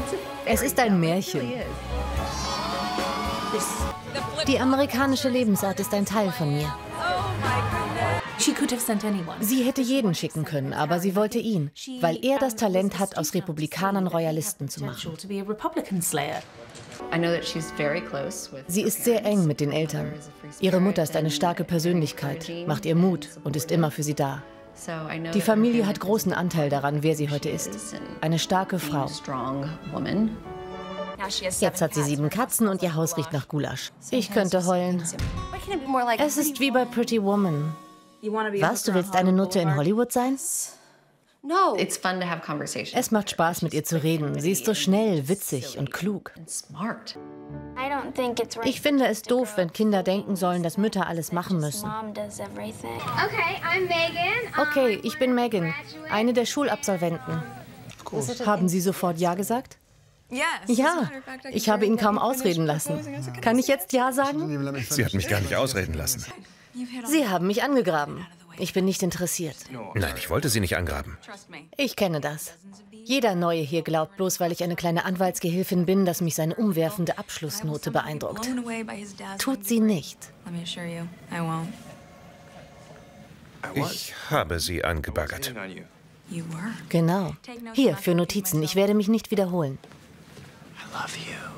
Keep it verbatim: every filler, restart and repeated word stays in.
Es ist ein Märchen. Die amerikanische Lebensart ist ein Teil von mir. Sie hätte jeden schicken können, aber sie wollte ihn, weil er das Talent hat, aus Republikanern Royalisten zu machen. Sie ist sehr eng mit den Eltern. Ihre Mutter ist eine starke Persönlichkeit, macht ihr Mut und ist immer für sie da. Die Familie hat großen Anteil daran, wer sie heute ist. Eine starke Frau. Jetzt hat sie sieben Katzen und ihr Haus riecht nach Gulasch. Ich könnte heulen. Es ist wie bei Pretty Woman. Was, du willst eine Nutte in Hollywood sein? Es macht Spaß, mit ihr zu reden. Sie ist so schnell, witzig und klug. Ich finde es doof, wenn Kinder denken sollen, dass Mütter alles machen müssen. Okay, ich bin Megan, eine der Schulabsolventen. Haben Sie sofort Ja gesagt? Ja, ich habe ihn kaum ausreden lassen. Kann ich jetzt Ja sagen? Sie hat mich gar nicht ausreden lassen. Sie haben mich angegraben. Ich bin nicht interessiert. Nein, ich wollte Sie nicht angraben. Ich kenne das. Jeder Neue hier glaubt, bloß weil ich eine kleine Anwaltsgehilfin bin, dass mich seine umwerfende Abschlussnote beeindruckt. Tut sie nicht. Ich habe Sie angebaggert. Genau. Hier, für Notizen. Ich werde mich nicht wiederholen. I love you.